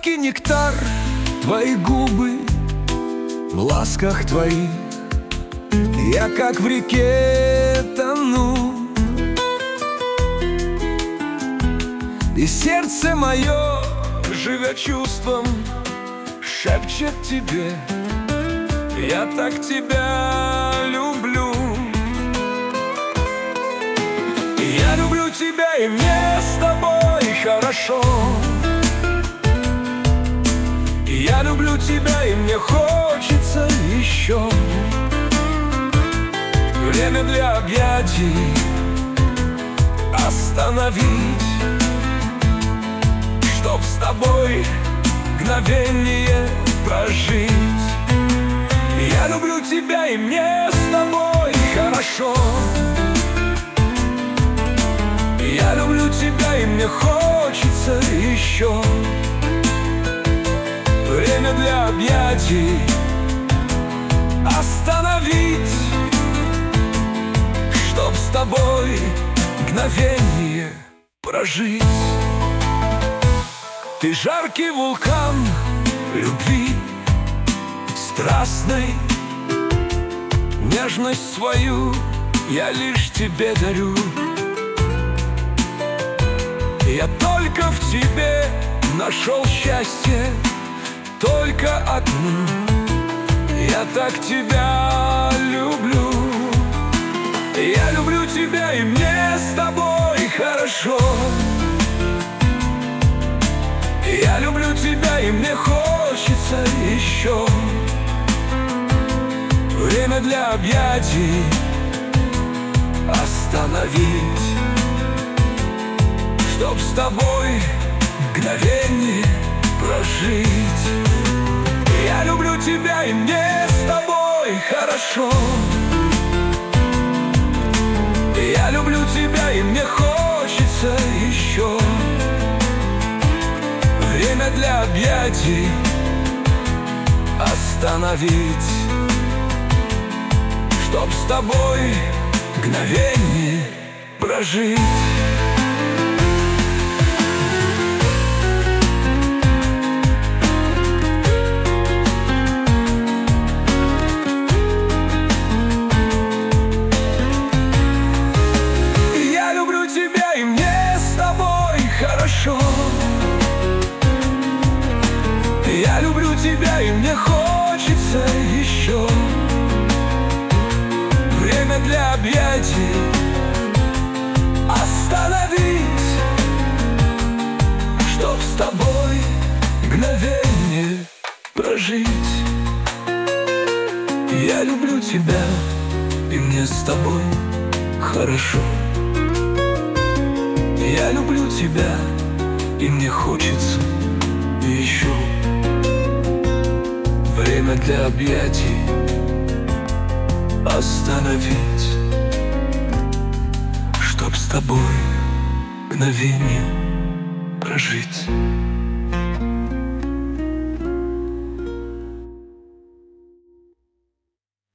сладкий нектар, твои губы в ласках твоих. Я как в реке тону, и сердце мое, живя чувством, шепчет тебе: я так тебя люблю. Я люблю тебя, и мне с тобой хорошо. Я люблю тебя, и мне хочется еще. Время для объятий остановить, чтоб с тобой мгновение прожить. Я люблю тебя, и мне с тобой хорошо. Я люблю тебя, и мне хочется еще. Время для объятий остановить, чтоб с тобой мгновение прожить. Ты жаркий вулкан любви страстной, нежность свою я лишь тебе дарю. Я только в тебе нашел счастье, только одну. Я так тебя люблю. Я люблю тебя, и мне с тобой хорошо. Я люблю тебя, и мне хочется еще. Время для объятий остановить, чтоб с тобой мгновение прожить. Я люблю тебя, и мне с тобой хорошо. Я люблю тебя, и мне хочется еще. Время для объятий остановить, чтоб с тобой мгновение прожить. Я люблю тебя, и мне хочется еще. Время для объятий остановить, чтоб с тобой мгновение прожить. Я люблю тебя, и мне с тобой хорошо. Я люблю тебя, и мне хочется еще. Время для объятий остановить, чтоб с тобой мгновение прожить.